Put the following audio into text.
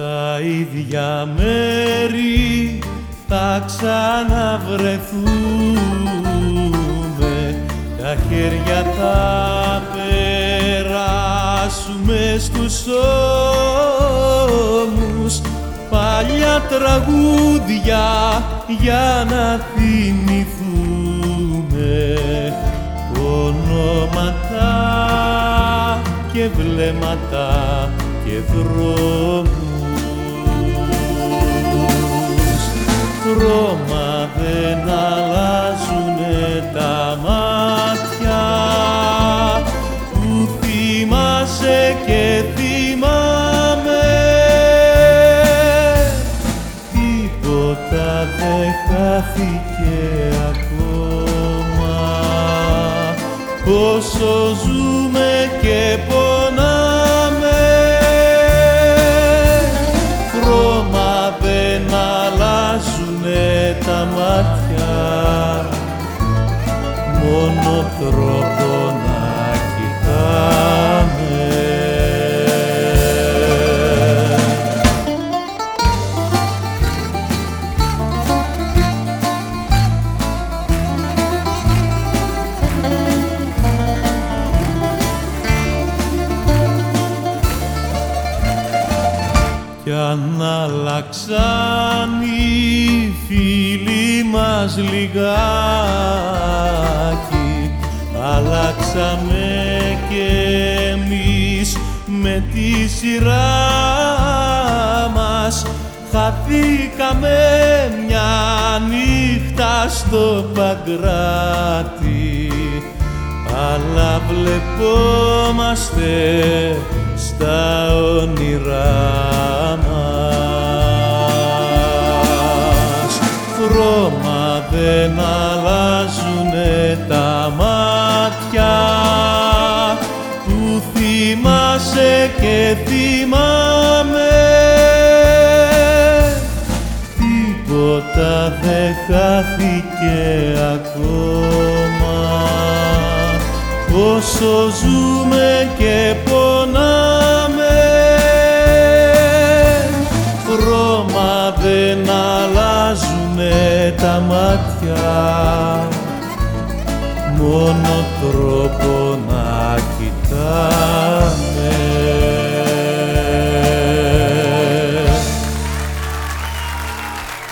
Στα ίδια μέρη θα ξαναβρεθούμε, τα χέρια θα περάσουμε στους ώμους, παλιά τραγούδια για να θυμηθούμε, ονόματα και βλέμματα και δρόμους. Χρώμα δεν αλλάζουνε τα μάτια που θυμάσαι και θυμάμαι, τίποτα δεν χάθηκε ακόμα, όσο ζούμε και πονάμε. Χρώμα δεν αλλάζουνε τα μάτια, μόνο τρόπο να κοιτάμε. Κι αν αλλάξαν οι φίλοι μας λιγάκι, αλλάξαμε κι εμείς με τη σειρά μας. Χαθήκαμε μια νύχτα στο Παγκράτη, αλλά βλεπόμαστε στα όνειρά μας. Χρώμα δεν αλλάζουνε τα μάτια που θυμάσαι και θυμάμαι, τίποτα δεν χάθηκε ακόμα, όσο ζούμε και πονάμε. Χρώμα δεν αλλάζουνε τα μάτια, μόνο τρόπο να κοιτάμε.